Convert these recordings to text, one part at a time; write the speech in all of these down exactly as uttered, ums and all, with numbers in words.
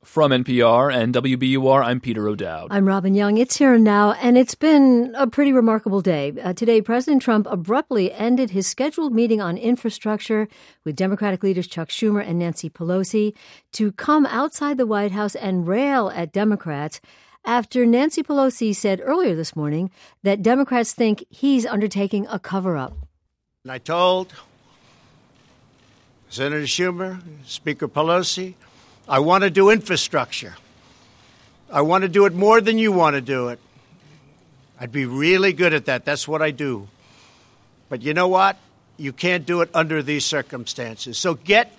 From N P R and W B U R, I'm Peter O'Dowd. I'm Robin Young. It's here and now, and it's been a pretty remarkable day. Uh, today, President Trump abruptly ended his scheduled meeting on infrastructure with Democratic leaders Chuck Schumer and Nancy Pelosi to come outside the White House and rail at Democrats after Nancy Pelosi said earlier this morning that Democrats think he's undertaking a cover-up. And I told Senator Schumer, Speaker Pelosi, I want to do infrastructure. I want to do it more than you want to do it. I'd be really good at that. That's what I do. But you know what? You can't do it under these circumstances. So get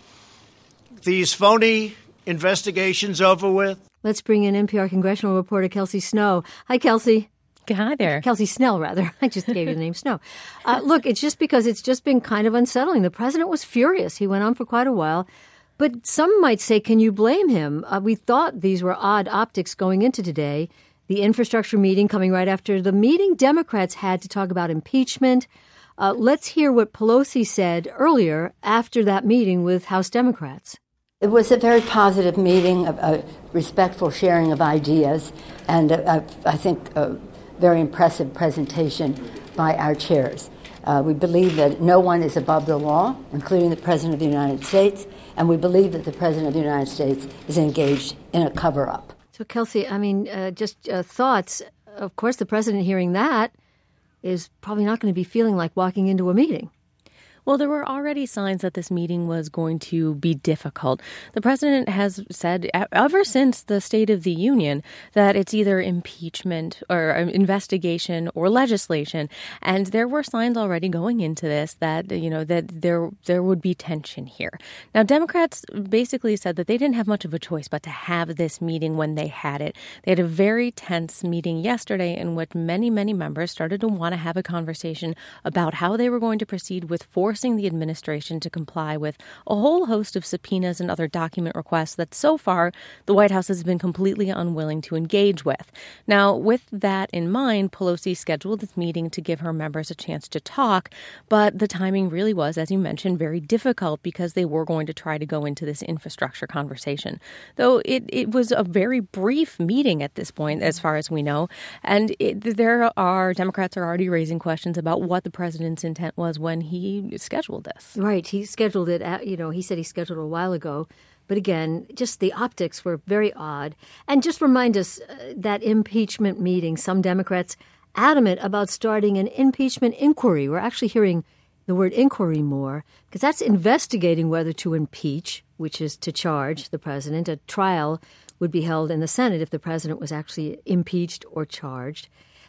these phony investigations over with. Let's bring in N P R congressional reporter Kelsey Snow. Hi, Kelsey. Hi there. Kelsey Snell, rather. I just gave you the name Snow. Uh, look, it's just because it's just been kind of unsettling. The president was furious. He went on for quite a while. But some might say, can you blame him? Uh, we thought these were odd optics going into today. The infrastructure meeting coming right after the meeting Democrats had to talk about impeachment. Uh, let's hear what Pelosi said earlier after that meeting with House Democrats. It was a very positive meeting, a, a respectful sharing of ideas, and a, a, I think a very impressive presentation by our chairs. Uh, we believe that no one is above the law, including the President of the United States, and we believe that the President of the United States is engaged in a cover-up. So, Kelsey, I mean, uh, just uh, thoughts. Of course, the president hearing that is probably not going to be feeling like walking into a meeting. Well, there were already signs that this meeting was going to be difficult. The president has said ever since the State of the Union that it's either impeachment or investigation or legislation. And there were signs already going into this that, you know, that there there would be tension here. Now, Democrats basically said that they didn't have much of a choice but to have this meeting when they had it. They had a very tense meeting yesterday in which many, many members started to want to have a conversation about how they were going to proceed with forcing the administration to comply with a whole host of subpoenas and other document requests that so far the White House has been completely unwilling to engage with. Now, with that in mind, Pelosi scheduled this meeting to give her members a chance to talk, but the timing really was, as you mentioned, very difficult because they were going to try to go into this infrastructure conversation. Though it, it was a very brief meeting at this point, as far as we know, and it, there are Democrats are already raising questions about what the president's intent was when he scheduled this. Right. He scheduled it, at, you know, he said he scheduled it a while ago. But again, just the optics were very odd. And just remind us uh, that impeachment meeting, some Democrats adamant about starting an impeachment inquiry. We're actually hearing the word inquiry more because that's investigating whether to impeach, which is to charge the president. A trial would be held in the Senate if the president was actually impeached or charged.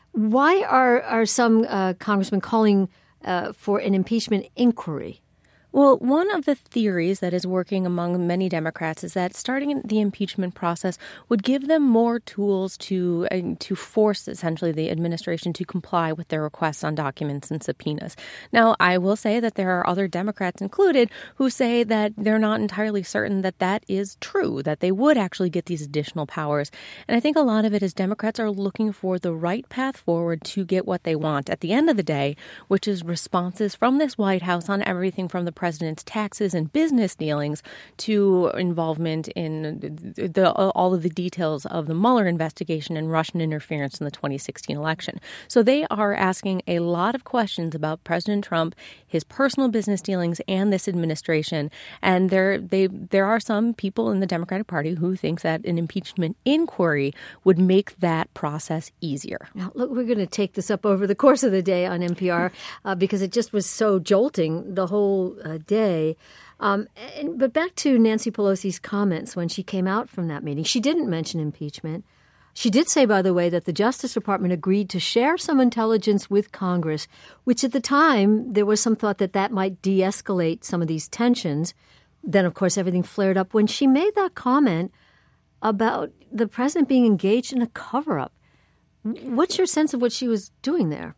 Why are, are some uh, congressmen calling Uh, for an impeachment inquiry? Well, one of the theories that is working among many Democrats is that starting the impeachment process would give them more tools to uh, to force, essentially, the administration to comply with their requests on documents and subpoenas. Now, I will say that there are other Democrats included who say that they're not entirely certain that that is true, that they would actually get these additional powers. And I think a lot of it is Democrats are looking for the right path forward to get what they want at the end of the day, which is responses from this White House on everything from the president's taxes and business dealings to involvement in the, all of the details of the Mueller investigation and Russian interference in the twenty sixteen election. So they are asking a lot of questions about President Trump, his personal business dealings, and this administration. And there, they, there are some people in the Democratic Party who think that an impeachment inquiry would make that process easier. Now, look, we're going to take this up over the course of the day on N P R uh, because it just was so jolting the whole uh, day. Um, and, but back to Nancy Pelosi's comments when she came out from that meeting. She didn't mention impeachment. She did say, by the way, that the Justice Department agreed to share some intelligence with Congress, which at the time there was some thought that that might de-escalate some of these tensions. Then, of course, everything flared up when she made that comment about the president being engaged in a cover-up. What's your sense of what she was doing there?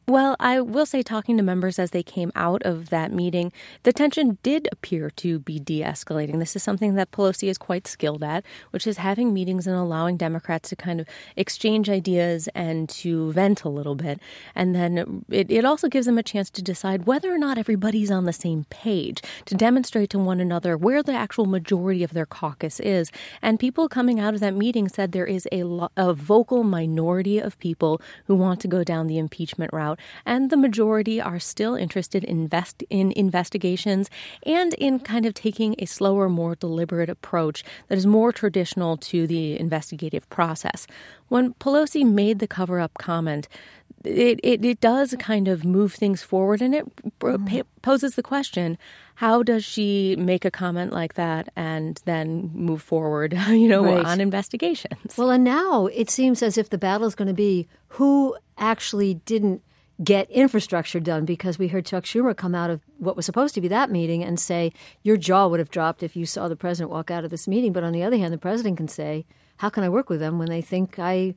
Well, I will say, talking to members as they came out of that meeting, the tension did appear to be de-escalating. This is something that Pelosi is quite skilled at, which is having meetings and allowing Democrats to kind of exchange ideas and to vent a little bit. And then it, it also gives them a chance to decide whether or not everybody's on the same page, to demonstrate to one another where the actual majority of their caucus is. And people coming out of that meeting said there is a, lo- a vocal minority of people who want to go down the impeachment route. And the majority are still interested in, invest- in investigations and in kind of taking a slower, more deliberate approach that is more traditional to the investigative process. When Pelosi made the cover-up comment, it, it, it does kind of move things forward, and it mm-hmm. poses the question, how does she make a comment like that and then move forward, you know, right. on investigations? Well, and now it seems as if the battle is going to be who actually didn't get infrastructure done, because we heard Chuck Schumer come out of what was supposed to be that meeting and say, your jaw would have dropped if you saw the president walk out of this meeting. But on the other hand, the president can say, how can I work with them when they think I,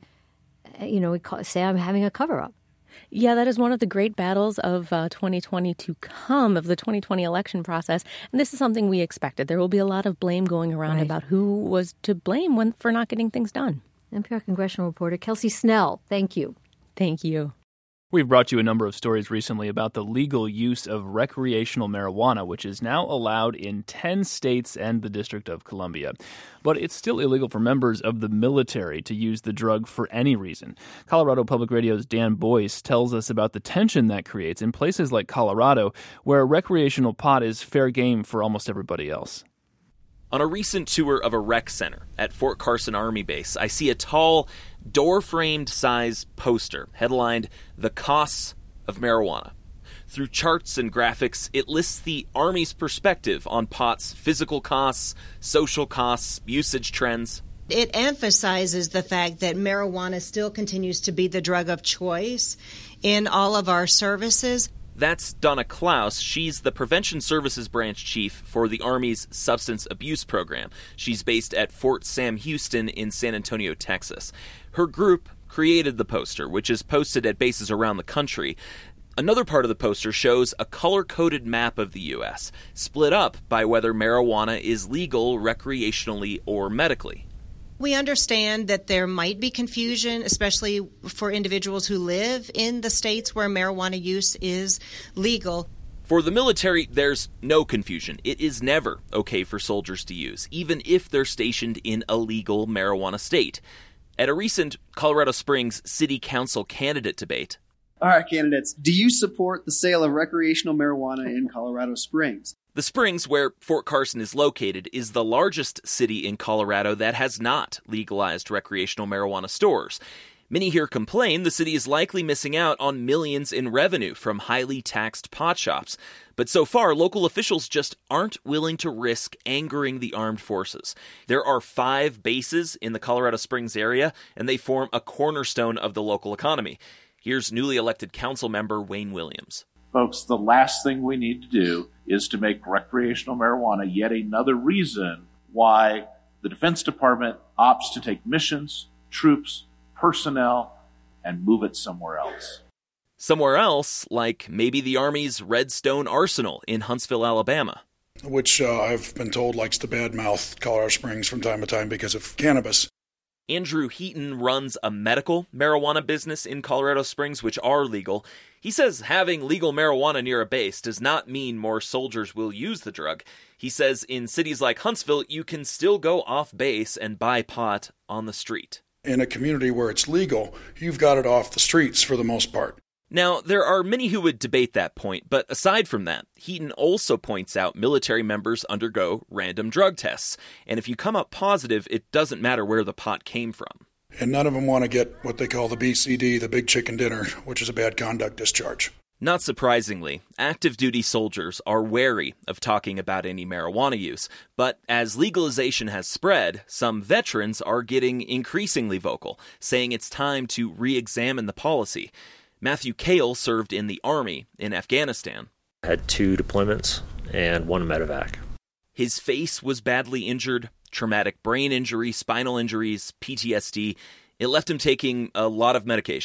you know, say I'm having a cover-up? Yeah, that is one of the great battles of uh, twenty twenty to come, of the twenty twenty election process. And this is something we expected. There will be a lot of blame going around right. about who was to blame when for not getting things done. N P R congressional reporter Kelsey Snell, thank you. Thank you. We've brought you a number of stories recently about the legal use of recreational marijuana, which is now allowed in ten states and the District of Columbia. But it's still illegal for members of the military to use the drug for any reason. Colorado Public Radio's Dan Boyce tells us about the tension that creates in places like Colorado, where recreational pot is fair game for almost everybody else. On a recent tour of a rec center at Fort Carson Army Base, I see a tall, door-framed size poster headlined, "The Costs of Marijuana." Through charts and graphics, it lists the Army's perspective on pot's physical costs, social costs, usage trends. It emphasizes the fact that marijuana still continues to be the drug of choice in all of our services. That's Donna Klaus. She's the Prevention Services Branch Chief for the Army's Substance Abuse Program. She's based at Fort Sam Houston in San Antonio, Texas. Her group created the poster, which is posted at bases around the country. Another part of the poster shows a color-coded map of the U S, split up by whether marijuana is legal recreationally or medically. We understand that there might be confusion, especially for individuals who live in the states where marijuana use is legal. For the military, there's no confusion. It is never okay for soldiers to use, even if they're stationed in a legal marijuana state. At a recent Colorado Springs City Council candidate debate, all right, candidates, do you support the sale of recreational marijuana in Colorado Springs? The Springs, where Fort Carson is located, is the largest city in Colorado that has not legalized recreational marijuana stores. Many here complain the city is likely missing out on millions in revenue from highly taxed pot shops. But so far, local officials just aren't willing to risk angering the armed forces. There are five bases in the Colorado Springs area, and they form a cornerstone of the local economy. Here's newly elected council member Wayne Williams. Folks, the last thing we need to do is to make recreational marijuana yet another reason why the Defense Department opts to take missions, troops, personnel, and move it somewhere else. Somewhere else, like maybe the Army's Redstone Arsenal in Huntsville, Alabama. Which uh, I've been told likes to badmouth Colorado Springs from time to time because of cannabis. Andrew Heaton runs a medical marijuana business in Colorado Springs, which are legal. He says having legal marijuana near a base does not mean more soldiers will use the drug. He says in cities like Huntsville, you can still go off base and buy pot on the street. In a community where it's legal, you've got it off the streets for the most part. Now, there are many who would debate that point, but aside from that, Heaton also points out military members undergo random drug tests, and if you come up positive, it doesn't matter where the pot came from. And none of them want to get what they call the B C D, the Big Chicken Dinner, which is a bad conduct discharge. Not surprisingly, active duty soldiers are wary of talking about any marijuana use, but as legalization has spread, some veterans are getting increasingly vocal, saying it's time to re-examine the policy. Matthew Kale served in the Army in Afghanistan. I had two deployments and one medevac. His face was badly injured, traumatic brain injury, spinal injuries, P T S D. It left him taking a lot of medication.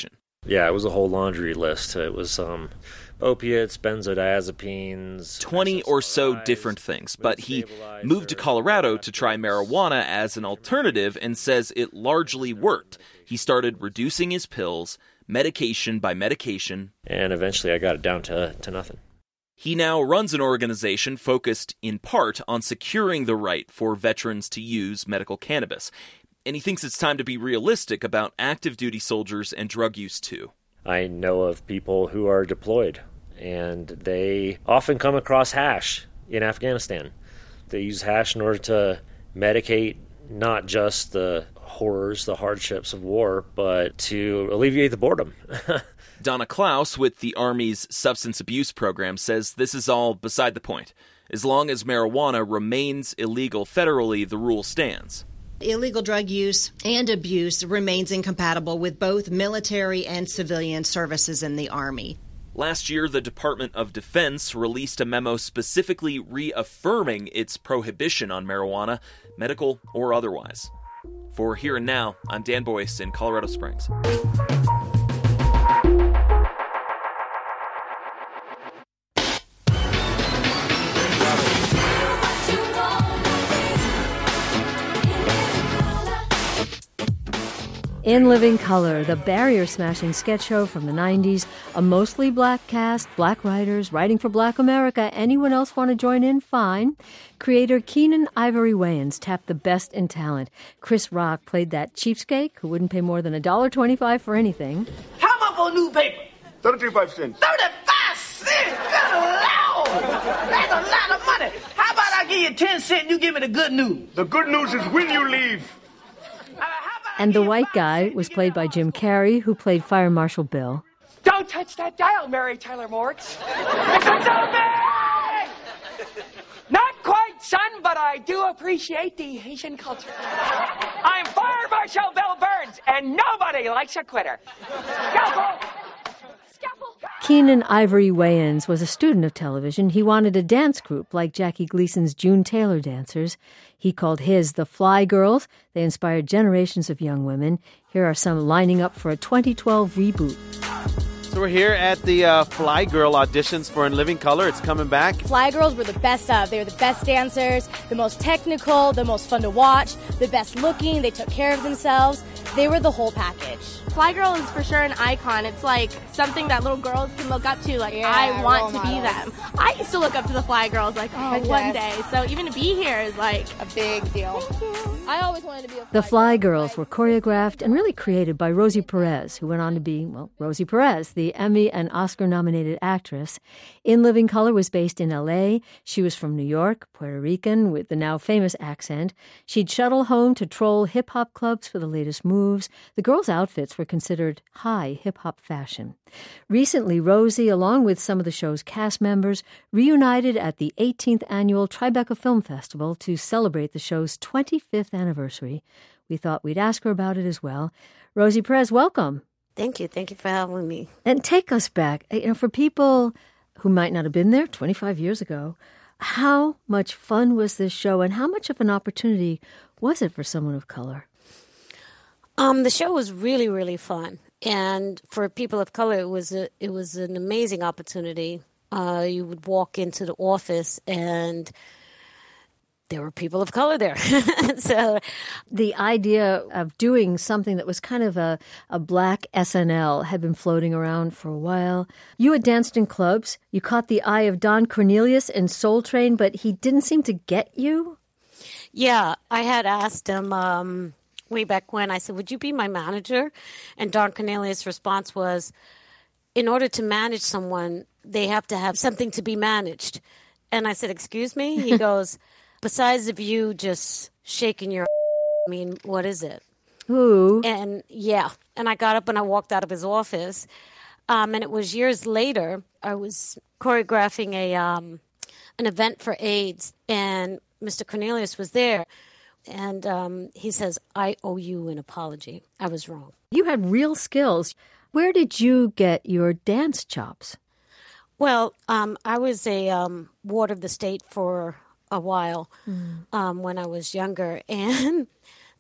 Yeah, it was a whole laundry list. It was um, opiates, benzodiazepines. twenty or so different things, but he moved to Colorado to try marijuana as an alternative and says it largely worked. He started reducing his pills, medication by medication. And eventually I got it down to, to nothing. He now runs an organization focused in part on securing the right for veterans to use medical cannabis. And he thinks it's time to be realistic about active duty soldiers and drug use too. I know of people who are deployed, and they often come across hash in Afghanistan. They use hash in order to medicate not just the horrors, the hardships of war, but to alleviate the boredom. Donna Klaus with the Army's substance abuse program says this is all beside the point. As long as marijuana remains illegal federally, the rule stands. Illegal drug use and abuse remains incompatible with both military and civilian services in the Army. Last year, the Department of Defense released a memo specifically reaffirming its prohibition on marijuana, medical or otherwise. For Here and Now, I'm Dan Boyce in Colorado Springs. In Living Color, the barrier-smashing sketch show from the nineties, a mostly black cast, black writers, writing for Black America. Anyone else want to join in? Fine. Creator Keenan Ivory Wayans tapped the best in talent. Chris Rock played that cheapskate who wouldn't pay more than one dollar twenty-five for anything. How much for a new paper? thirty-five cents. thirty-five cents? Good Lord! That's a lot of money. How about I give you ten cents and you give me the good news? The good news is when you leave. And the white guy was played by Jim Carrey, who played Fire Marshal Bill. Don't touch that dial, Mary Tyler Moritz. Listen to me! Not quite, son, but I do appreciate the Haitian culture. I'm Fire Marshal Bill Burns, and nobody likes a quitter. Scalpel! Keenan Ivory Wayans was a student of television. He wanted a dance group like Jackie Gleason's June Taylor Dancers. He called his the Fly Girls. They inspired generations of young women. Here are some lining up for a twenty twelve reboot. So we're here at the uh, Fly Girl auditions for In Living Color. It's coming back. Fly Girls were the best of. They were the best dancers, the most technical, the most fun to watch, the best looking. They took care of themselves. They were the whole package. Fly Girl is for sure an icon. It's like something that little girls can look up to. Like, Yeah, I want role to be models. them. I used to look up to the Fly Girls like, oh, Yes. one day. So even to be here is like a big deal. I always wanted to be a The Fly Girls were choreographed and really created by Rosie Perez, who went on to be, well, Rosie Perez, the Emmy and Oscar-nominated actress. In Living Color was based in L A. She was from New York, Puerto Rican, with the now famous accent. She'd shuttle home to troll hip-hop clubs for the latest moves. The girls' outfits were considered high hip-hop fashion. Recently, Rosie, along with some of the show's cast members, reunited at the eighteenth Annual Tribeca Film Festival to celebrate the show's twenty-fifth anniversary. We thought we'd ask her about it as well. Rosie Perez, welcome. Thank you. Thank you for having me. And take us back. You know, for people who might not have been there twenty-five years ago, how much fun was this show and how much of an opportunity was it for someone of color? Um, the show was really, really fun. And for people of color, it was a, it was an amazing opportunity. Uh, you would walk into the office and there were people of color there. So the idea of doing something that was kind of a, a black S N L had been floating around for a while. You had danced in clubs. You caught the eye of Don Cornelius in Soul Train, but he didn't seem to get you. Yeah, I had asked him um, way back when. I said, would you be my manager? And Don Cornelius' response was, in order to manage someone, they have to have something to be managed. And I said, excuse me? He goes, besides of you just shaking your I mean, what is it? Ooh. And yeah, and I got up and I walked out of his office. Um, and it was years later, I was choreographing a um, an event for AIDS, and Mister Cornelius was there. And um, he says, I owe you an apology. I was wrong. You had real skills. Where did you get your dance chops? Well, um, I was a um, ward of the state for a while mm. um, when I was younger. And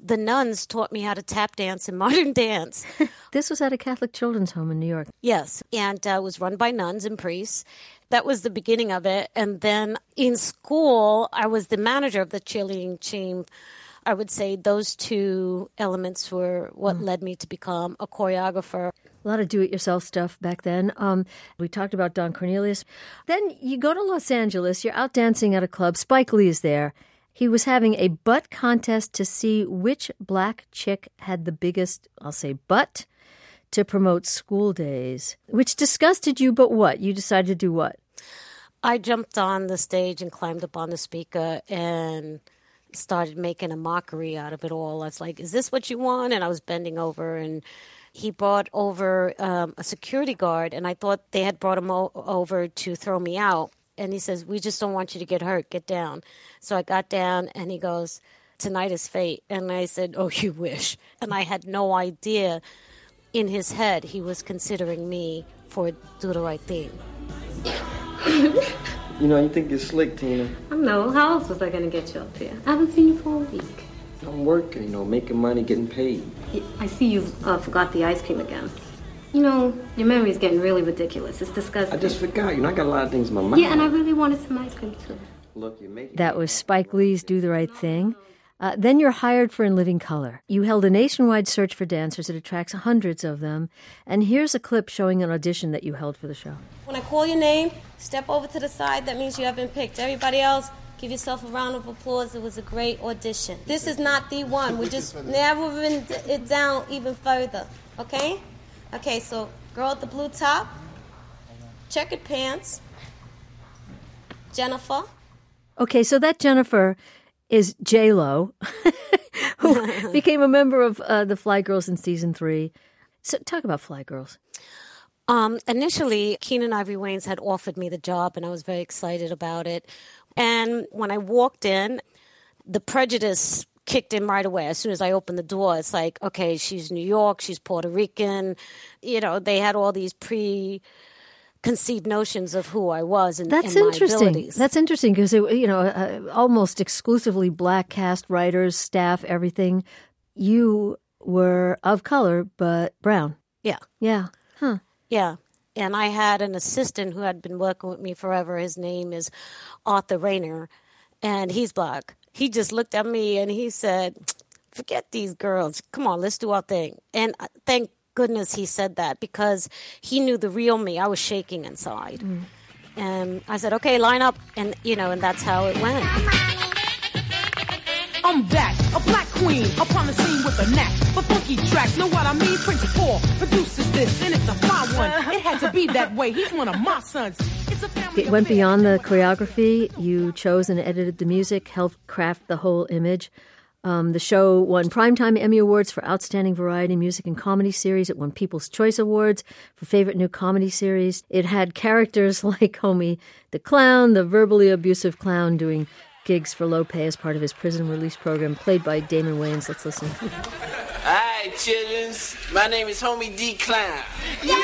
the nuns taught me how to tap dance and modern dance. This was at a Catholic children's home in New York. Yes, and uh, it was run by nuns and priests. That was the beginning of it. And then in school, I was the manager of the cheerleading team. I would say those two elements were what mm. led me to become a choreographer. A lot of do-it-yourself stuff back then. Um, we talked about Don Cornelius. Then you go to Los Angeles. You're out dancing at a club. Spike Lee is there. He was having a butt contest to see which black chick had the biggest, I'll say, butt to promote School Days, which disgusted you, but what? You decided to do what? I jumped on the stage and climbed up on the speaker and started making a mockery out of it all. I was like, is this what you want? And I was bending over, and he brought over um, a security guard, and I thought they had brought him o- over to throw me out. And he says, we just don't want you to get hurt. Get down. So I got down, and he goes, tonight is fate. And I said, oh, you wish. And I had no idea in his head he was considering me for Do the Right Thing. You know, you think you're slick, Tina. I know. How else was I going to get you up there? I haven't seen you for a week. I'm working, you know, making money, getting paid. I see you uh, forgot the ice cream again. You know, your memory is getting really ridiculous. It's disgusting. I just forgot. You know, I got a lot of things in my mind. Yeah, and I really wanted some ice cream, too. Look, you make That was Spike Lee's Do the Right Thing. Uh, then you're hired for In Living Color. You held a nationwide search for dancers. It attracts hundreds of them. And here's a clip showing an audition that you held for the show. When I call your name, step over to the side. That means you have been picked. Everybody else, give yourself a round of applause. It was a great audition. This is not the one. We're just narrowing it down even further. Okay? Okay, so girl with the blue top, checkered pants, Jennifer. Okay, so that Jennifer is J-Lo, who became a member of uh, the Fly Girls in season three. So talk about Fly Girls. Um, initially, Keenen Ivory Wayans had offered me the job, and I was very excited about it. And when I walked in, the prejudice kicked in right away. As soon as I opened the door, it's like, okay, she's New York, she's Puerto Rican. You know, they had all these pre- conceived notions of who I was and, That's and my interesting. abilities. That's interesting because, you know, uh, almost exclusively black cast, writers, staff, everything. You were of color, but brown. Yeah. Yeah. Huh. Yeah. And I had an assistant who had been working with me forever. His name is Arthur Rayner, and he's black. He just looked at me and he said, forget these girls. Come on, let's do our thing. And thank goodness he said that, because he knew the real me. I was shaking inside. Mm. And I said, okay, line up. And, you know, and that's how it went. I'm back, a black queen, upon the scene with a knack for funky tracks. Know what I mean? Prince Paul produces this, and it's a fly one. It had to be that way. He's one of my sons. It's a family It went beyond the choreography. You chose and edited the music, helped craft the whole image. Um, the show won Primetime Emmy Awards for Outstanding Variety Music and Comedy Series. It won People's Choice Awards for Favorite New Comedy Series. It had characters like Homie the Clown, the verbally abusive clown, doing gigs for low pay as part of his prison release program, played by Damon Wayans. Let's listen. Hi, children. My name is Homie D. Clown. Yeah!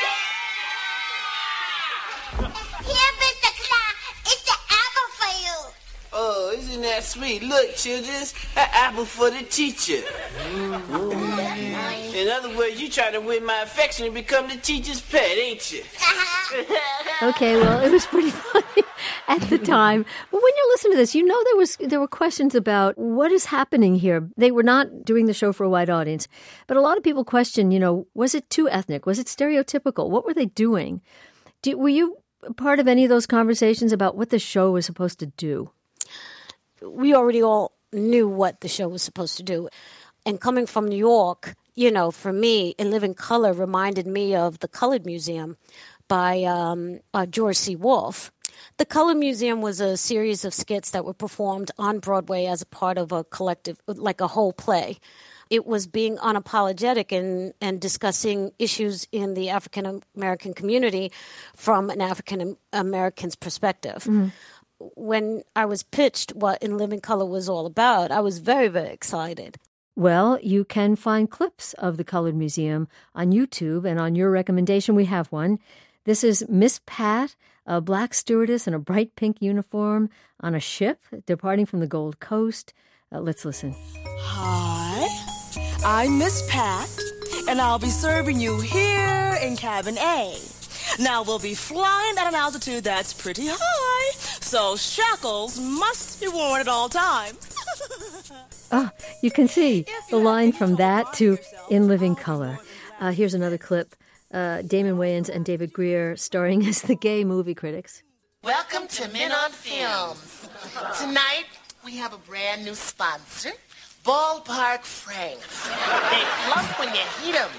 Here, Mister Clown. It's the apple for you. Oh, isn't that sweet? Look, children, an apple for the teacher. Mm-hmm. In other words, you trying to win my affection and become the teacher's pet, ain't you? Okay, well, it was pretty funny at the time. But when you listen to this, you know there was there were questions about what is happening here. They were not doing the show for a wide audience, but a lot of people question, you know, was it too ethnic? Was it stereotypical? What were they doing? Do, were you part of any of those conversations about what the show was supposed to do? We already all knew what the show was supposed to do. And coming from New York, you know, for me, In Living Color reminded me of the Colored Museum by um, uh, George C. Wolfe. The Colored Museum was a series of skits that were performed on Broadway as a part of a collective, like a whole play. It was being unapologetic and, and discussing issues in the African American community from an African American's perspective. Mm-hmm. When I was pitched what In Living Color was all about, I was very, very excited. Well, you can find clips of the Colored Museum on YouTube, and on your recommendation, we have one. This is Miss Pat, a black stewardess in a bright pink uniform on a ship departing from the Gold Coast. Uh, let's listen. Hi. I'm Miss Pat, and I'll be serving you here in Cabin A. Now, we'll be flying at an altitude that's pretty high, so shackles must be worn at all times. Oh, you can see the line from that to In Living Color. Uh, here's another clip. Uh, Damon Wayans and David Greer starring as the gay movie critics. Welcome to Men on Films. Tonight, we have a brand new sponsor, Ballpark Franks. They plump when you heat them.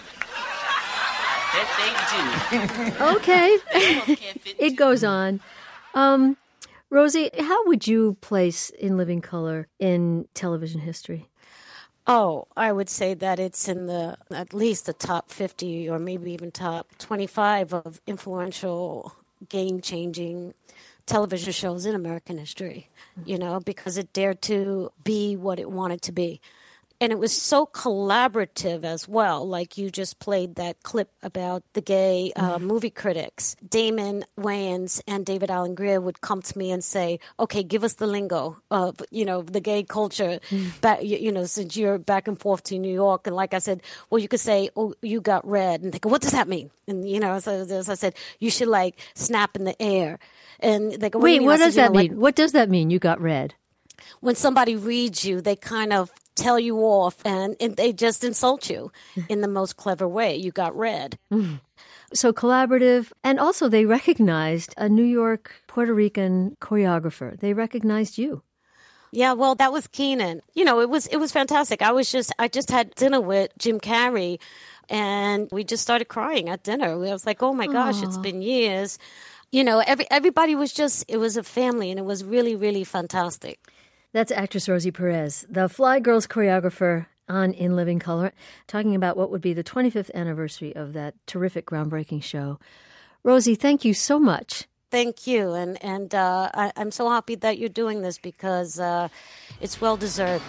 That they do. Okay. It goes on. Um, Rosie, how would you place In Living Color in television history? Oh, I would say that it's in the at least the top fifty or maybe even top twenty-five of influential, game-changing television shows in American history, you know, because it dared to be what it wanted to be. And it was so collaborative as well. Like you just played that clip about the gay uh, mm-hmm. movie critics. Damon Wayans and David Alan Grier would come to me and say, okay, give us the lingo of, you know, the gay culture. Mm. Back, you, you know, since you're back and forth to New York. And like I said, well, you could say, oh, you got red. And they go, what does that mean? And, you know, so, as I said, you should like snap in the air. And they go, what wait, do what said, does that know, mean? Like, what does that mean? You got red? When somebody reads you, they kind of tell you off and, and they just insult you in the most clever way. You got red. Mm. So collaborative. And also they recognized a New York Puerto Rican choreographer. They recognized you. Yeah, well, that was Keenan. You know, it was it was fantastic. I was just I just had dinner with Jim Carrey and we just started crying at dinner. I was like, oh my gosh, Aww. It's been years. You know, every everybody was just, it was a family and it was really, really fantastic. That's actress Rosie Perez, the Fly Girls choreographer on In Living Color, talking about what would be the twenty-fifth anniversary of that terrific, groundbreaking show. Rosie, thank you so much. Thank you. And, and uh, I, I'm so happy that you're doing this because uh, it's well-deserved.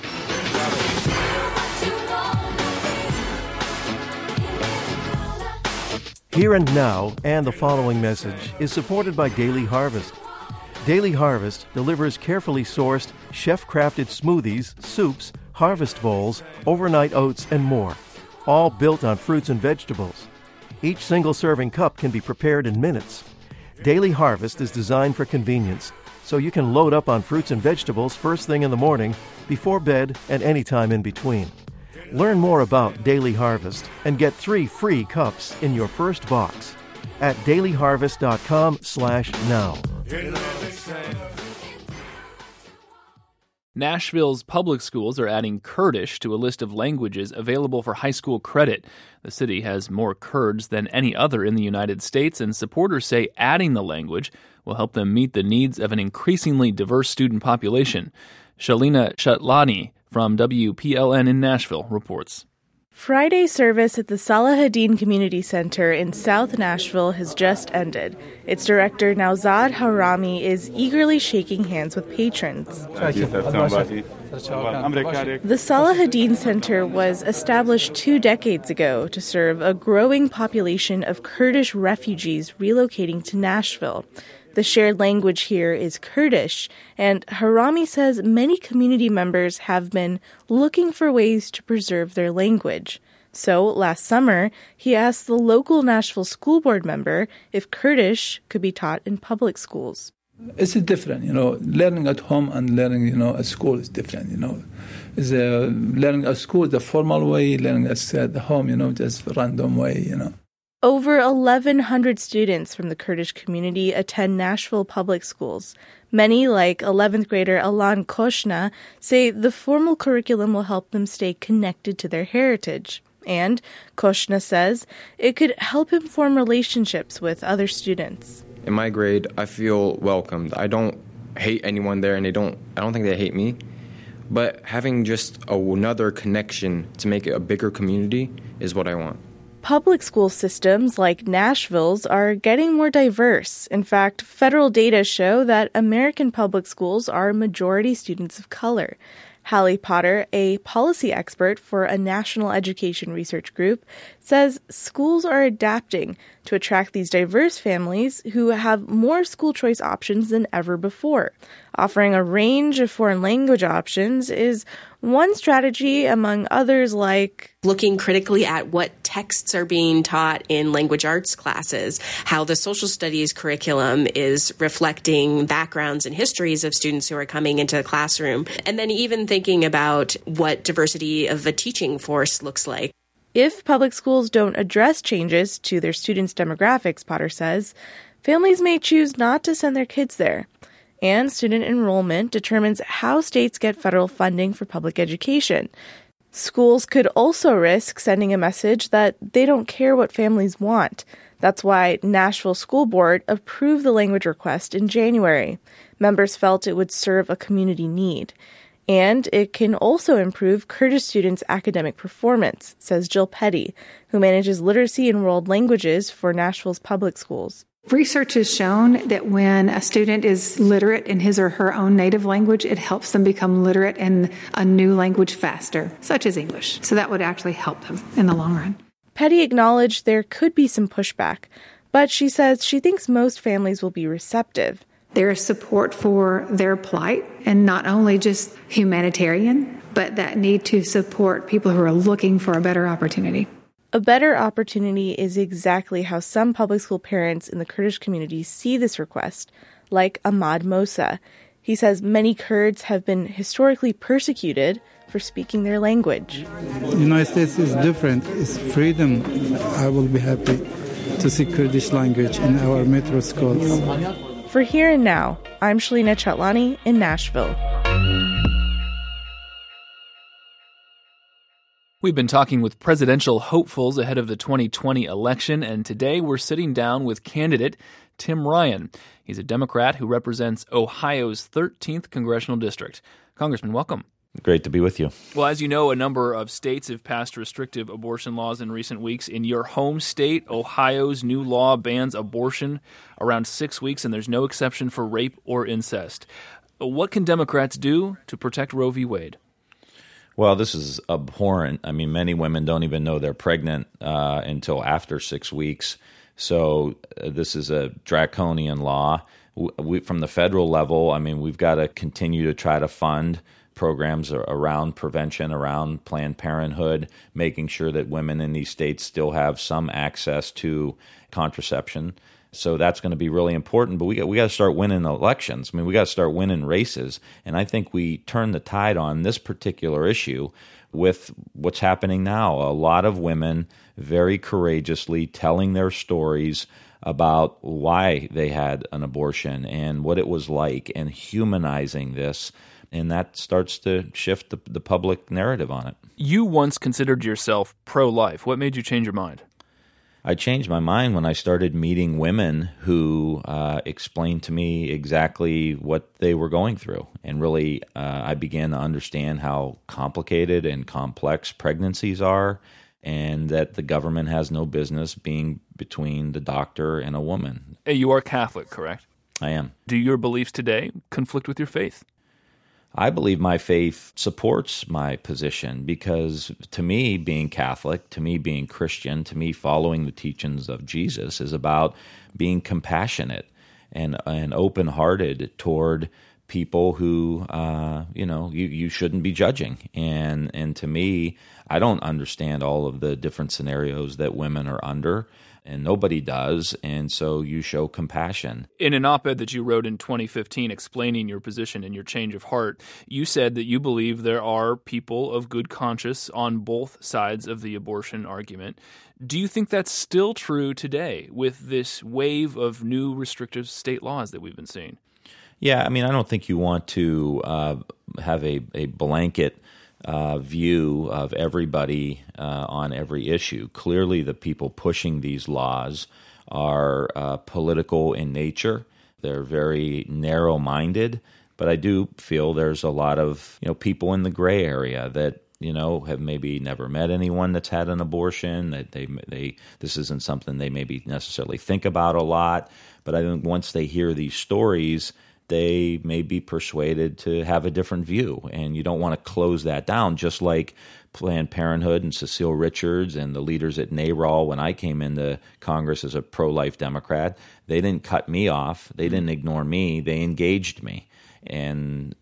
Here and Now and the following message is supported by Daily Harvest. Daily Harvest delivers carefully sourced, chef-crafted smoothies, soups, harvest bowls, overnight oats, and more, all built on fruits and vegetables. Each single serving cup can be prepared in minutes. Daily Harvest is designed for convenience, so you can load up on fruits and vegetables first thing in the morning, before bed, and any time in between. Learn more about Daily Harvest and get three free cups in your first box at dailyharvest.com slash now. Nashville's public schools are adding Kurdish to a list of languages available for high school credit. The city has more Kurds than any other in the United States, and supporters say adding the language will help them meet the needs of an increasingly diverse student population. Shalina Shatlani from W P L N in Nashville reports. Friday service at the Salahuddin Community Center in South Nashville has just ended. Its director, Nauzad Harami, is eagerly shaking hands with patrons. The Salahuddin Center was established two decades ago to serve a growing population of Kurdish refugees relocating to Nashville. The shared language here is Kurdish, and Harami says many community members have been looking for ways to preserve their language. So, last summer, he asked the local Nashville school board member if Kurdish could be taught in public schools. It's different, you know, learning at home and learning, you know, at school is different, you know. It's, uh, learning at school the formal way, learning at, at home, you know, just random way, you know. Over eleven hundred students from the Kurdish community attend Nashville public schools. Many, like eleventh grader Alan Koshna, say the formal curriculum will help them stay connected to their heritage. And, Koshna says, it could help him form relationships with other students. In my grade, I feel welcomed. I don't hate anyone there, and they don't. I don't think they hate me. But having just another connection to make it a bigger community is what I want. Public school systems like Nashville's are getting more diverse. In fact, federal data show that American public schools are majority students of color. Hallie Potter, a policy expert for a national education research group, says schools are adapting to attract these diverse families who have more school choice options than ever before. Offering a range of foreign language options is One strategy, among others, like looking critically at what texts are being taught in language arts classes, how the social studies curriculum is reflecting backgrounds and histories of students who are coming into the classroom, and then even thinking about what diversity of a teaching force looks like. If public schools don't address changes to their students' demographics, Potter says, families may choose not to send their kids there. And student enrollment determines how states get federal funding for public education. Schools could also risk sending a message that they don't care what families want. That's why Nashville School Board approved the language request in January. Members felt it would serve a community need. And it can also improve Kurdish students' academic performance, says Jill Petty, who manages literacy in world languages for Nashville's public schools. Research has shown that when a student is literate in his or her own native language, it helps them become literate in a new language faster, such as English. So that would actually help them in the long run. Petty acknowledged there could be some pushback, but she says she thinks most families will be receptive. There is support for their plight, and not only just humanitarian, but that need to support people who are looking for a better opportunity. A better opportunity is exactly how some public school parents in the Kurdish community see this request, like Ahmad Mosa. He says many Kurds have been historically persecuted for speaking their language. The United States is different. It's freedom. I will be happy to see Kurdish language in our metro schools. For Here and Now, I'm Shalina Chatlani in Nashville. We've been talking with presidential hopefuls ahead of the twenty twenty election, and today we're sitting down with candidate Tim Ryan. He's a Democrat who represents Ohio's thirteenth congressional district. Congressman, welcome. Great to be with you. Well, as you know, a number of states have passed restrictive abortion laws in recent weeks. In your home state, Ohio's new law bans abortion around six weeks, and there's no exception for rape or incest. What can Democrats do to protect Roe v. Wade? Well, this is abhorrent. I mean, many women don't even know they're pregnant uh, until after six weeks. So uh, this is a draconian law. We, from the federal level, I mean, we've got to continue to try to fund programs around prevention, around Planned Parenthood, making sure that women in these states still have some access to contraception. So that's going to be really important. But we got, we got to start winning elections. I mean, we got to start winning races. And I think we turn the tide on this particular issue with what's happening now. A lot of women very courageously telling their stories about why they had an abortion and what it was like, and humanizing this. And that starts to shift the, the public narrative on it. You once considered yourself pro-life. What made you change your mind? I changed my mind when I started meeting women who uh, explained to me exactly what they were going through. And really, uh, I began to understand how complicated and complex pregnancies are, and that the government has no business being between the doctor and a woman. You are Catholic, correct? I am. Do your beliefs today conflict with your faith? I believe my faith supports my position, because to me, being Catholic, to me, being Christian, to me, following the teachings of Jesus is about being compassionate and, and open-hearted toward people who, uh, you know, you, you shouldn't be judging. And, and to me, I don't understand all of the different scenarios that women are under, and nobody does, and so you show compassion. In an op-ed that you wrote in twenty fifteen explaining your position and your change of heart, you said that you believe there are people of good conscience on both sides of the abortion argument. Do you think that's still true today with this wave of new restrictive state laws that we've been seeing? Yeah, I mean, I don't think you want to uh, have a, a blanket Uh, view of everybody uh, on every issue. Clearly, the people pushing these laws are uh, political in nature. They're very narrow-minded, but I do feel there's a lot of, you know, people in the gray area that, you know, have maybe never met anyone that's had an abortion. That they they this isn't something they maybe necessarily think about a lot. But I think once they hear these stories, they may be persuaded to have a different view, and you don't want to close that down, just like Planned Parenthood and Cecile Richards and the leaders at NARAL. When I came into Congress as a pro-life Democrat, they didn't cut me off. They didn't ignore me. They engaged me. And it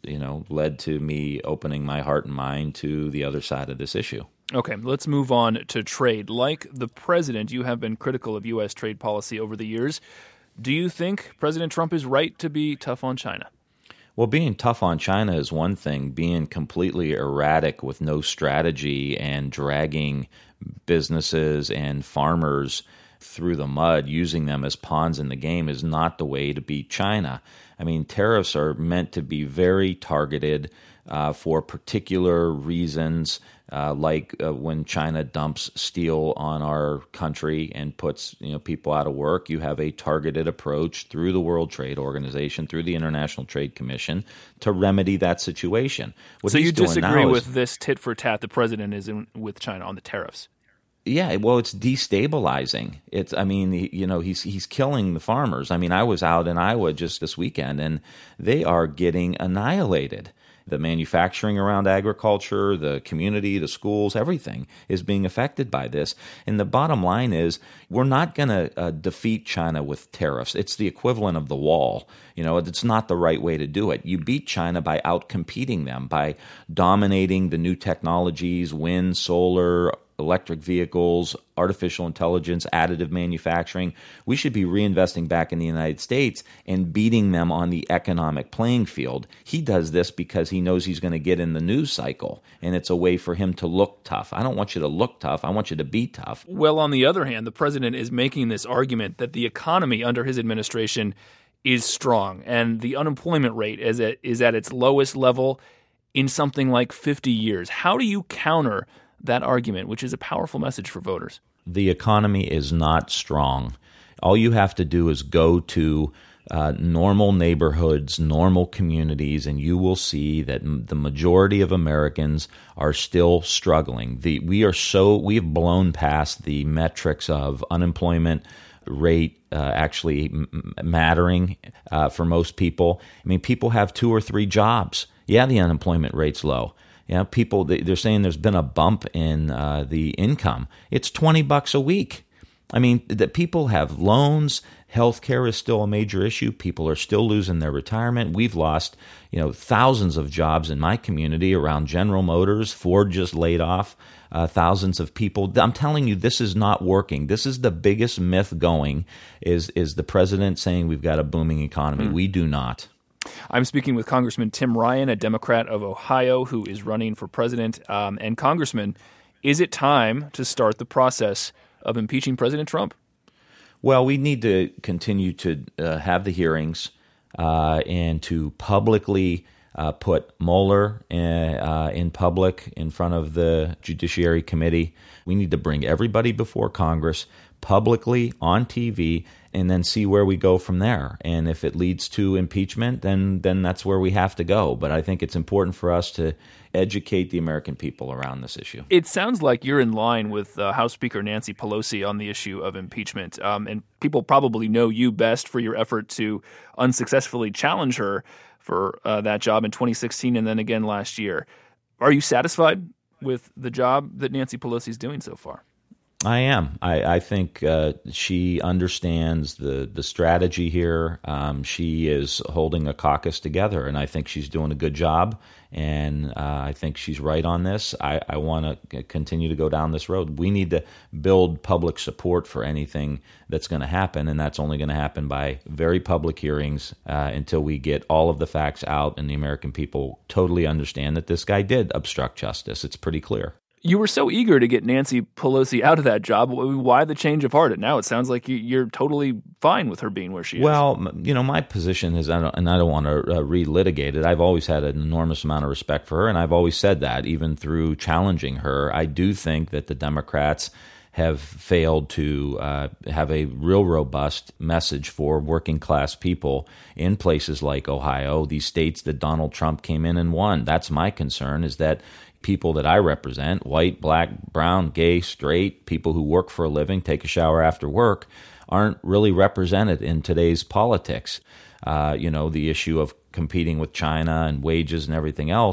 you know, led to me opening my heart and mind to the other side of this issue. Okay, let's move on to trade. Like the president, you have been critical of U S trade policy over the years. Do you think President Trump is right to be tough on China? Well, being tough on China is one thing. Being completely erratic with no strategy and dragging businesses and farmers through the mud, using them as pawns in the game, is not the way to beat China. I mean, tariffs are meant to be very targeted uh, for particular reasons, uh, like uh, when China dumps steel on our country and puts you know people out of work. You have a targeted approach through the World Trade Organization, through the International Trade Commission, to remedy that situation. What so he's you doing disagree now with is, this tit for tat the president is in with China on the tariffs? Yeah, well, it's destabilizing. It's, I mean, he, you know, he's he's killing the farmers. I mean, I was out in Iowa just this weekend, and they are getting annihilated. The manufacturing around agriculture, the community, the schools, everything is being affected by this. And the bottom line is, we're not going to uh, defeat China with tariffs. It's the equivalent of the wall. You know, it's not the right way to do it. You beat China by outcompeting them, by dominating the new technologies, wind, solar, electric vehicles, artificial intelligence, additive manufacturing. We should be reinvesting back in the United States and beating them on the economic playing field. He does this because he knows he's going to get in the news cycle, and it's a way for him to look tough. I don't want you to look tough. I want you to be tough. Well, on the other hand, the president is making this argument that the economy under his administration is strong, and the unemployment rate is at, is at its lowest level in something like fifty years. How do you counter that argument, which is a powerful message for voters? The economy is not strong. All you have to do is go to uh, normal neighborhoods, normal communities, and you will see that m- the majority of Americans are still struggling. The, we are so we have blown past the metrics of unemployment rate uh, actually m- mattering uh, for most people. I mean, people have two or three jobs. Yeah, the unemployment rate's low. You know, people, they're saying there's been a bump in uh, the income. It's twenty bucks a week. I mean, that people have loans. Healthcare is still a major issue. People are still losing their retirement. We've lost, you know, thousands of jobs in my community around General Motors. Ford just laid off uh, thousands of people. I'm telling you, this is not working. This is the biggest myth going, is, is the president saying we've got a booming economy. Mm. We do not. I'm speaking with Congressman Tim Ryan, a Democrat of Ohio who is running for president. Um, and Congressman, is it time to start the process of impeaching President Trump? Well, we need to continue to uh, have the hearings uh, and to publicly uh, put Mueller in, uh, in public in front of the Judiciary Committee. We need to bring everybody before Congress publicly on T V and then see where we go from there. And if it leads to impeachment, then then that's where we have to go. But I think it's important for us to educate the American people around this issue. It sounds like you're in line with uh, House Speaker Nancy Pelosi on the issue of impeachment. Um, and people probably know you best for your effort to unsuccessfully challenge her for uh, that job in twenty sixteen and then again last year. Are you satisfied with the job that Nancy Pelosi is doing so far? I am. I, I think uh, she understands the, the strategy here. Um, she is holding a caucus together, and I think she's doing a good job. And uh, I think she's right on this. I, I want to continue to go down this road. We need to build public support for anything that's going to happen, and that's only going to happen by very public hearings uh, until we get all of the facts out and the American people totally understand that this guy did obstruct justice. It's pretty clear. You were so eager to get Nancy Pelosi out of that job. Why the change of heart? Now it sounds like you're totally fine with her being where she is. Well, you know, my position is, and I don't want to uh, relitigate it, I've always had an enormous amount of respect for her, and I've always said that, even through challenging her. I do think that the Democrats have failed to uh, have a real robust message for working class people in places like Ohio, these states that Donald Trump came in and won. That's my concern, is that people that I represent, white, black, brown, gay, straight, people who work for a living, take a shower after work, aren't really represented in today's politics. Uh, you know, the issue of competing with China and wages and everything else.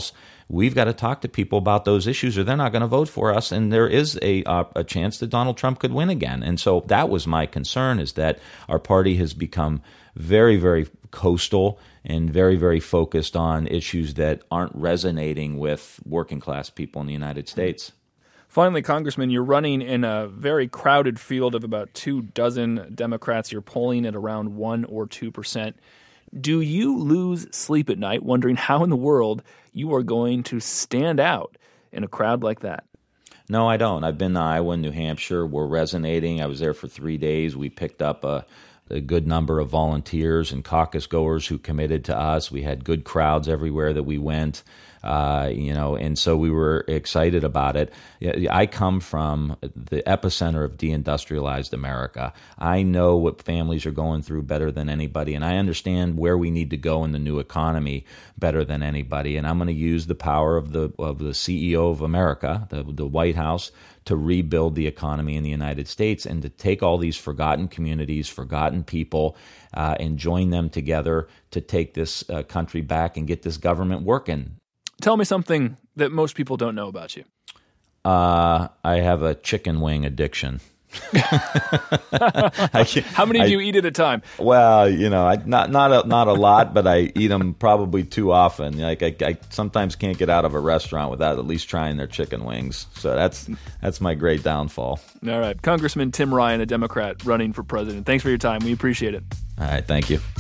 we've got to talk to people about those issues or they're not going to vote for us. And there is a, uh, a chance that Donald Trump could win again. And so that was my concern, is that our party has become very, very coastal and very, very focused on issues that aren't resonating with working class people in the United States. Finally, Congressman, you're running in a very crowded field of about two dozen Democrats. You're polling at around one or two percent. Do you lose sleep at night wondering how in the world you are going to stand out in a crowd like that? No, I don't. I've been to Iowa and New Hampshire. We're resonating. I was there for three days. We picked up a, a good number of volunteers and caucus goers who committed to us. We had good crowds everywhere that we went. Uh, you know, and so we were excited about it. I come from the epicenter of deindustrialized America. I know what families are going through better than anybody, and I understand where we need to go in the new economy better than anybody. And I'm going to use the power of the of the C E O of America, the, the White House, to rebuild the economy in the United States and to take all these forgotten communities, forgotten people, uh, and join them together to take this uh, country back and get this government working. Tell me something that most people don't know about you. Uh, I have a chicken wing addiction. I, How many do I, you eat at a time? Well, you know, I, not not a, not a lot, but I eat them probably too often. Like I, I sometimes can't get out of a restaurant without at least trying their chicken wings. So that's that's my great downfall. All right, Congressman Tim Ryan, a Democrat running for president. Thanks for your time. We appreciate it. All right, thank you.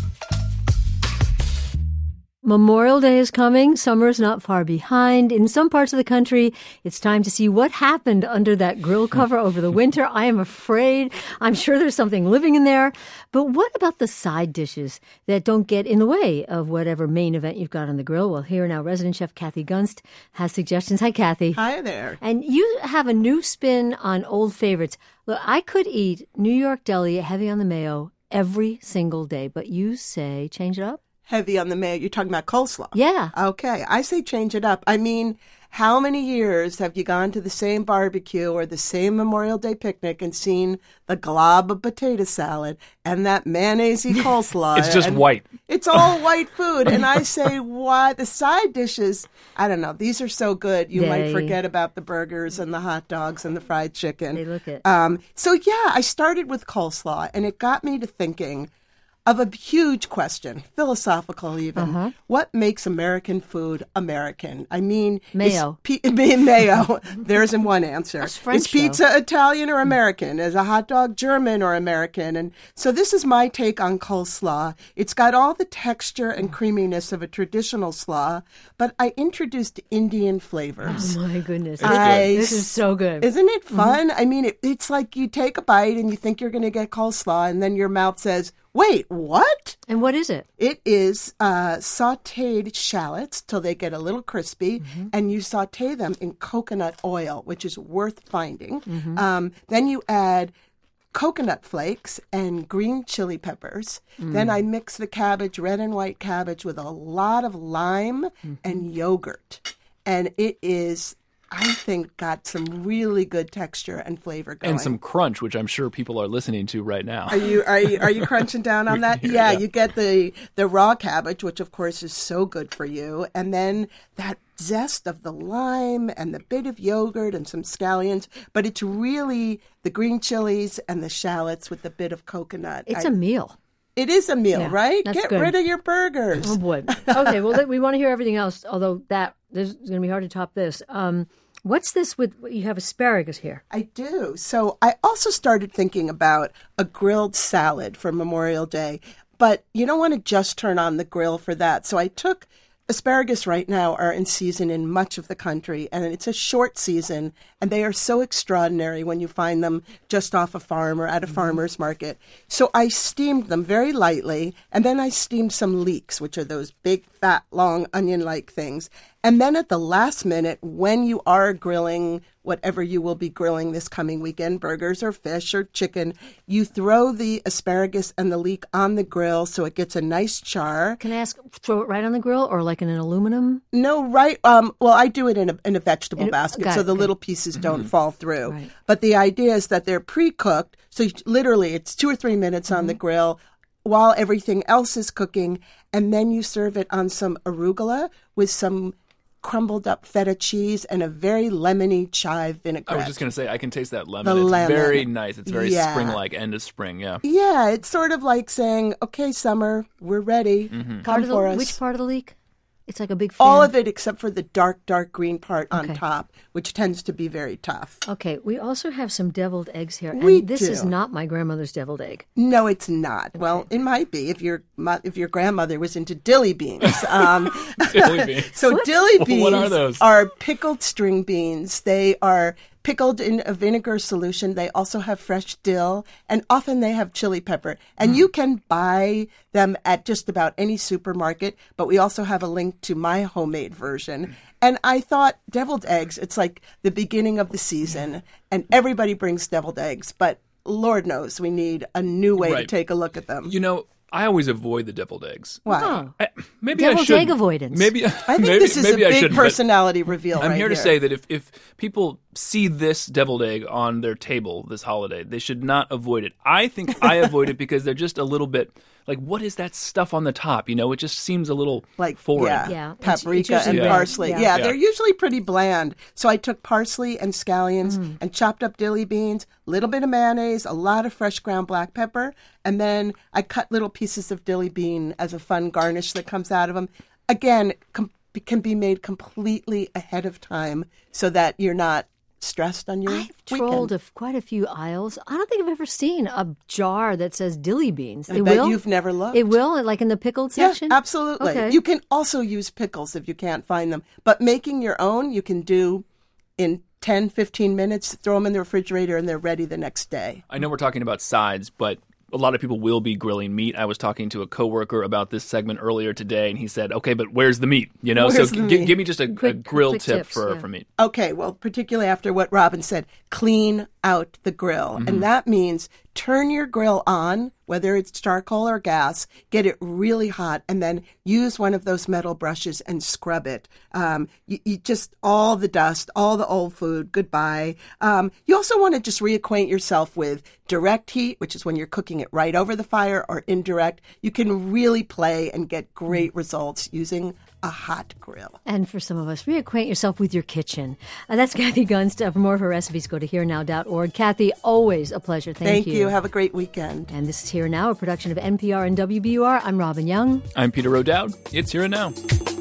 Memorial Day is coming. Summer's not far behind. In some parts of the country, it's time to see what happened under that grill cover over the winter. I am afraid. I'm sure there's something living in there. But what about the side dishes that don't get in the way of whatever main event you've got on the grill? Well, here now, resident chef Kathy Gunst has suggestions. Hi, Kathy. Hi there. And you have a new spin on old favorites. Look, I could eat New York deli heavy on the mayo every single day, but you say change it up? Heavy on the mayo. You're talking about coleslaw. Yeah. Okay. I say change it up. I mean, how many years have you gone to the same barbecue or the same Memorial Day picnic and seen the glob of potato salad and that mayonnaise-y coleslaw? It's just white. It's all white food. And I say, why? The side dishes, I don't know. These are so good. You They- might forget about the burgers and the hot dogs and the fried chicken. They look it. Um, so, yeah, I started with coleslaw, and it got me to thinking of a huge question, philosophical even. Uh-huh. What makes American food American? I mean, Mayo. Is pe- mayo. There's in one answer. That's French, is pizza though. Italian or American? Is a hot dog German or American? And so this is my take on coleslaw. It's got all the texture and creaminess of a traditional slaw, but I introduced Indian flavors. Oh, my goodness. I- This is so good. Isn't it fun? I mean, it, it's like you take a bite and you think you're going to get coleslaw, and then your mouth says, wait, what? And what is it? It is uh, sautéed shallots till they get a little crispy, Mm-hmm. and you sauté them in coconut oil, which is worth finding. Mm-hmm. Um, then you add coconut flakes and green chili peppers. Mm. Then I mix the cabbage, red and white cabbage, with a lot of lime Mm-hmm. and yogurt. And it is, I think, got some really good texture and flavor going. And some crunch, which I'm sure people are listening to right now. Are you are you are you crunching down on that? Yeah, Yeah, yeah. you get the the raw cabbage, which of course is so good for you, and then that zest of the lime and the bit of yogurt and some scallions. But it's really the green chilies and the shallots with the bit of coconut. It's I- a meal. It is a meal, Yeah, right? that's Get good. rid of your burgers. Oh, boy. Okay, well, we want to hear everything else, although that this is going to be hard to top this. Um, what's this with, you have asparagus here? I do. So I also started thinking about a grilled salad for Memorial Day, but you don't want to just turn on the grill for that. So I took asparagus right now are in season in much of the country, and it's a short season, and they are so extraordinary when you find them just off a farm or at a farmer's market. So I steamed them very lightly, and then I steamed some leeks, which are those big, fat, long, onion-like things. And then at the last minute, when you are grilling whatever you will be grilling this coming weekend, burgers or fish or chicken, you throw the asparagus and the leek on the grill so it gets a nice char. Can I ask, throw it right on the grill or like in an aluminum? No, right. Um, well, I do it in a, in a vegetable In a- basket, got so it, the okay. little pieces don't Mhm. fall through. Right. But the idea is that they're pre-cooked, so you, literally it's two or three minutes on the grill while everything else is cooking, and then you serve it on some arugula with some crumbled up feta cheese, and a very lemony chive vinaigrette. I was just going to say, I can taste that lemon. The it's lemon. very nice. It's very Yeah. spring-like, end of spring, yeah. Yeah, it's sort of like saying, okay, summer, we're ready. Mm-hmm. Come Part of the- for us. Which part of the leek? It's like a big fan. All of it except for the dark, dark green part on Okay. top, which tends to be very tough. Okay, we also have some deviled eggs here. And We this do. is not my grandmother's deviled egg. No, it's not. Well, it might be if your mo- if your grandmother was into dilly beans. Um, Dilly beans. so What? dilly beans What are those? are pickled string beans. They are pickled in a vinegar solution. They also have fresh dill, and often they have chili pepper. And you can buy them at just about any supermarket, but we also have a link to my homemade version. And I thought deviled eggs, it's like the beginning of the season, and everybody brings deviled eggs, but Lord knows we need a new way to Right. take a look at them. You know, I always avoid the deviled eggs. Why? I, maybe I Deviled should. egg avoidance. Maybe I think maybe, this is maybe a I big shouldn't, but personality reveal I'm right here to here. say that if, if people see this deviled egg on their table this holiday, they should not avoid it. I think I avoid it because they're just a little bit like, what is that stuff on the top? You know, it just seems a little like foreign. yeah, Yeah. paprika It's- it's and usually red. parsley. Yeah. Yeah. Yeah. they're usually pretty bland. So I took parsley and scallions Mm. and chopped up dilly beans, a little bit of mayonnaise, a lot of fresh ground black pepper, and then I cut little pieces of dilly bean as a fun garnish that comes out of them. Again, com- can be made completely ahead of time so that you're not stressed on your I've weekend. trolled a, quite a few aisles. I don't think I've ever seen a jar that says dilly beans. I it bet will? you've never looked. It will, like in the pickled section? Yeah, absolutely. Okay. You can also use pickles if you can't find them. But making your own, you can do in ten, fifteen minutes, throw them in the refrigerator, and they're ready the next day. I know we're talking about sides, but a lot of people will be grilling meat. I was talking to a coworker about this segment earlier today, and he said, "Okay, but where's the meat?" You know, Where's so the g- meat? give me just a, Quick- a grill quick tip tips, for, yeah. for meat. Okay, well, particularly after what Robin said, clean out the grill. Mm-hmm. And that means turn your grill on, whether it's charcoal or gas, get it really hot, and then use one of those metal brushes and scrub it. Um, you, you just, all the dust, all the old food, goodbye. Um, you also want to just reacquaint yourself with direct heat, which is when you're cooking it right over the fire, or indirect. You can really play and get great results using a hot grill. And for some of us, reacquaint yourself with your kitchen. Uh, that's Kathy Gunst. For more of her recipes, go to here now dot org. Kathy, always a pleasure. Thank, Thank you. you. Have a great weekend. And this is Here Now, a production of N P R and W B U R. I'm Robin Young. I'm Peter O'Dowd. It's Here and Now.